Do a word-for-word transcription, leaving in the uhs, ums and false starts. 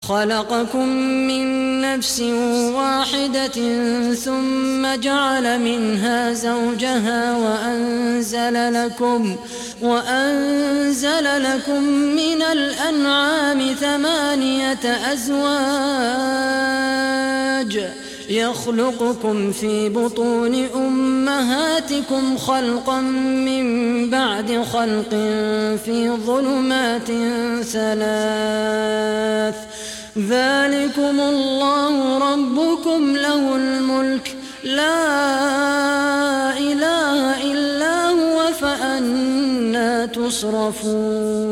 خلقكم من نفس واحدة ثم جعل منها زوجها وأنزل لكم, وأنزل لكم من الأنعام ثمانية أزواج يخلقكم في بطون أمهاتكم خلقا من بعد خلق في ظلمات ثلاث ذلكم الله ربكم له الملك لا إله إلا هو فأنى تصرفون